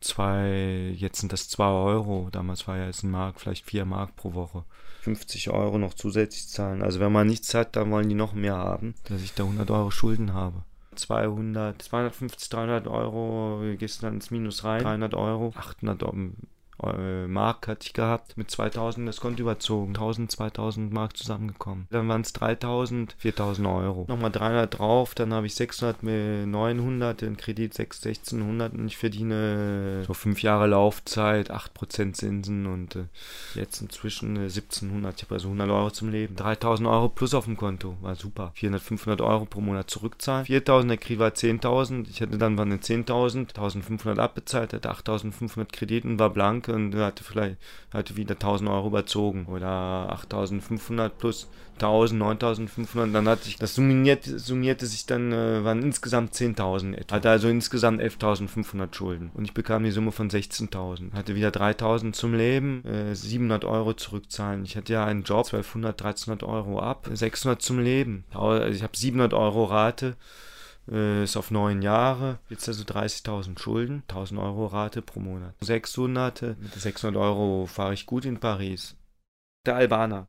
jetzt sind das 2 Euro. Damals war ja jetzt 1 Mark, vielleicht 4 Mark pro Woche. 50 Euro noch zusätzlich zahlen. Also wenn man nichts hat, dann wollen die noch mehr haben, dass ich da 100 Euro Schulden habe. 250, 300 Euro, gehst du dann ins Minus rein. 300 Euro, 800 Mark hatte ich gehabt, mit 2000 das Konto überzogen, 1000, 2000 Mark zusammengekommen. Dann waren es 3000, 4000 Euro. Nochmal 300 drauf, dann habe ich 600, 900, den Kredit 1600 und ich verdiene so 5 Jahre Laufzeit, 8% Zinsen und jetzt inzwischen 1700. Ich habe also 100 Euro zum Leben. 3000 Euro plus auf dem Konto, war super. 400, 500 Euro pro Monat zurückzahlen. 4000, der Kredit war 10.000, ich hatte dann waren 10.000, 1500 abbezahlt, hatte 8500 Kredit und war blank und hatte wieder 1000 Euro überzogen oder 8500 plus 1000, 9500, dann hatte ich, das summierte sich dann, waren insgesamt 10.000 etwa. Hatte also insgesamt 11.500 Schulden und ich bekam die Summe von 16.000. Hatte wieder 3.000 zum Leben, 700 Euro zurückzahlen. Ich hatte ja einen Job, 1200, 1300 Euro ab, 600 zum Leben. Also ich habe 700 Euro Rate. Ist auf 9 Jahre, jetzt also 30.000 Schulden, 1.000 Euro Rate pro Monat. 600, mit 600 Euro fahre ich gut in Paris. Der Albaner.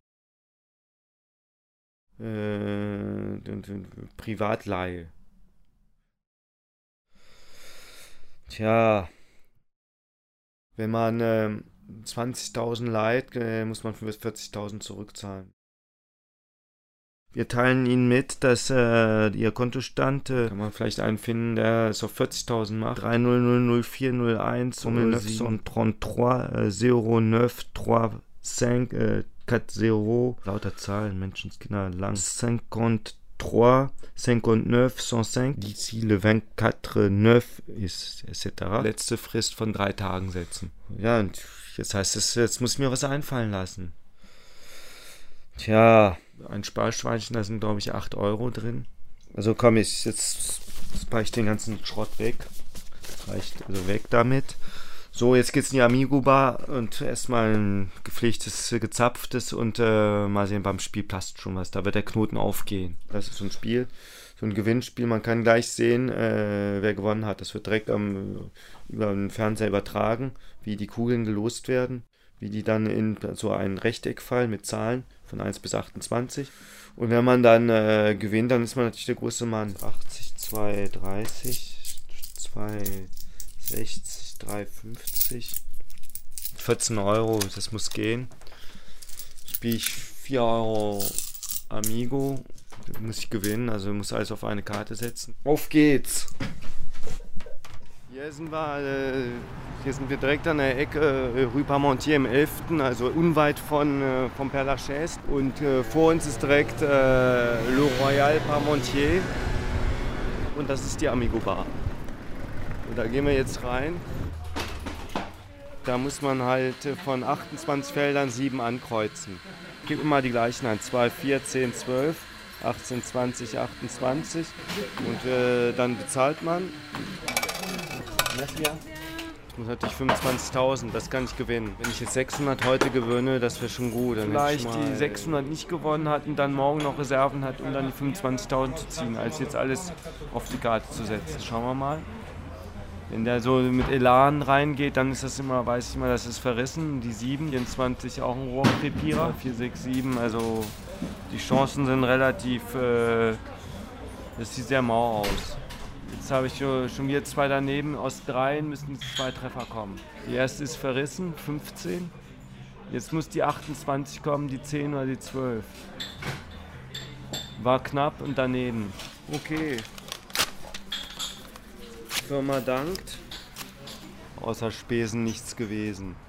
Privatleihe. Tja, wenn man 20.000 leiht, muss man 40.000 zurückzahlen. Wir teilen Ihnen mit, dass Ihr Kontostand, kann man vielleicht einen finden, der es auf 40.000 macht. 3000401 933 0935 40, lauter Zahlen, Menschenskinder lang. 53 59 105 d'ici le 24 9 ist etc. Letzte Frist von 3 Tagen setzen. Ja, und jetzt heißt es, jetzt muss ich mir was einfallen lassen. Tja, ein Sparschweinchen, da sind glaube ich 8 Euro drin. Also komm, jetzt packe ich den ganzen Schrott weg. Reicht also weg damit. So, jetzt geht's in die Amigo Bar und erstmal ein gepflegtes, gezapftes und mal sehen, beim Spiel passt schon was. Da wird der Knoten aufgehen. Das ist so ein Spiel, so ein Gewinnspiel. Man kann gleich sehen, wer gewonnen hat. Das wird direkt über den Fernseher übertragen, wie die Kugeln gelost werden, wie die dann in so ein Rechteck fallen mit Zahlen von 1 bis 28. Und wenn man dann gewinnt, dann ist man natürlich der große Mann. 80, 230, 260, 350, 14 Euro, das muss gehen. Spiele ich 4 Euro Amigo, muss ich gewinnen, also muss alles auf eine Karte setzen. Auf geht's! Hier sind wir direkt an der Ecke Rue Parmentier im 11., also unweit vom Père Lachaise. Und vor uns ist direkt Le Royal Parmentier und das ist die Amigo Bar. Und da gehen wir jetzt rein. Da muss man halt von 28 Feldern 7 ankreuzen. Gib immer die gleichen ein, 2, 4, 10, 12, 18, 20, 28 und dann bezahlt man. Ich muss natürlich 25.000, das kann ich gewinnen. Wenn ich jetzt 600 heute gewinne, das wäre schon gut. Dann vielleicht die 600 nicht gewonnen hat und dann morgen noch Reserven hat, um dann die 25.000 zu ziehen, als jetzt alles auf die Karte zu setzen. Schauen wir mal. Wenn der so mit Elan reingeht, dann ist das immer, weiß ich immer, das ist verrissen. Die 7, 24 auch ein Rohrkrepierer, 4, 6, 7, also die Chancen sind relativ, das sieht sehr mau aus. Jetzt habe ich schon wieder 2 daneben, aus 3 müssen 2 Treffer kommen. Die erste ist verrissen, 15. Jetzt muss die 28 kommen, die 10 oder die 12. War knapp und daneben. Okay. Firma dankt. Außer Spesen nichts gewesen.